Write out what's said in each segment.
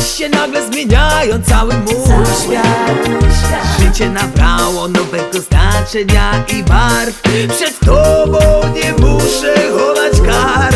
Coś się nagle zmieniają, cały mój świat. Życie nabrało nowego znaczenia i barw. Przed tobą nie muszę chować kar.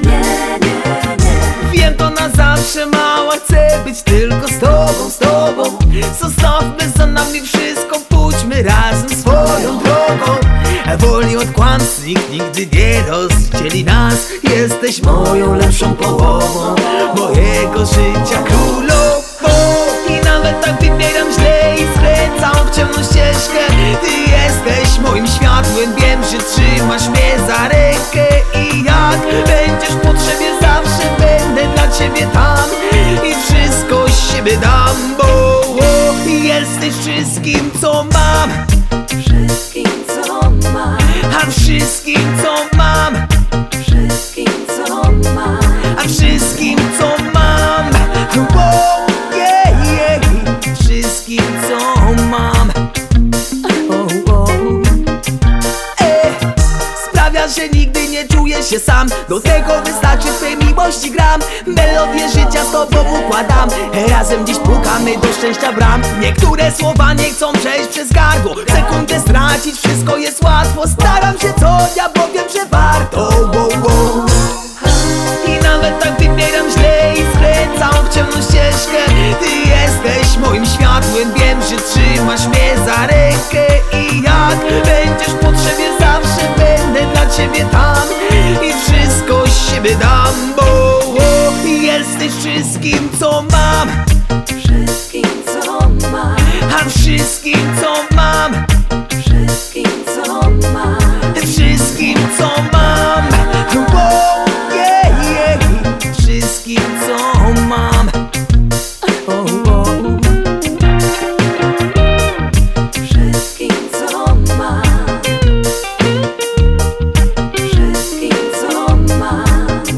Wiem to na zawsze, mała, chcę być tylko z tobą, z tobą. Zostawmy za nami wszystko, pójdźmy razem swoją drogą. Woli od kłamstw nikt nigdy nie rozdzieli nas. Jesteś moją lepszą połową, mojego życia królową. I nawet tak wybieram źle i skręcam w ciemną ścieżkę, ty jesteś moim światłem, wiem, że trzymasz mnie za rękę. I jak będziesz w potrzebie, zawsze będę dla ciebie tam. I wszystko z siebie dam, bo jesteś wszystkim, co mam. Wszystkim, co mam. A wszystkim, co mam. Wszystkim, co mam. A wszystkim, co mam. Wow, yeah, yeah. Wszystkim, co mam. Sprawia, że nigdy nie czuję się sam. Do tego wystarczy twej miłości gram. Melodię życia z tobą układam. Razem dziś pukamy do szczęścia bram. Niektóre słowa nie chcą przejść przez gardło. Sekundę stracić, wszystko jest łatwo. Staram się co dnia, bo wiem, że warto. I nawet tak wybieram źle i skręcam w ciemną ścieżkę, ty jesteś moim światłem, wiem, że trzymasz mnie za rękę. I jak będziesz w potrzebie, zawsze będę dla ciebie tam. I wszystko z siebie dam, bo jesteś wszystkim, co mam. Wszystkim, co mam. A wszystkim, co mam. Wszystkim, co mam. Wszystkim, co mam. Wow, yeah, yeah. Wszystkim, co mam. Wszystkim, co mam. Wszystkim, co mam.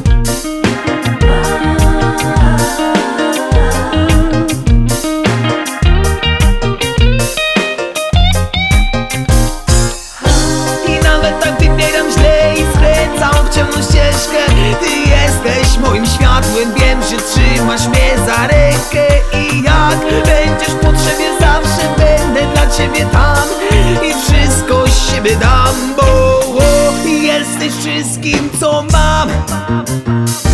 I nawet tak wybieram źle i skręcam w ciemną ścieżkę, ty jesteś moim światłem, wiem, że trzymasz mnie za rękę. I jak będziesz w potrzebie, zawsze będę dla ciebie tam. I wszystko z siebie dam, bo jesteś wszystkim, co mam.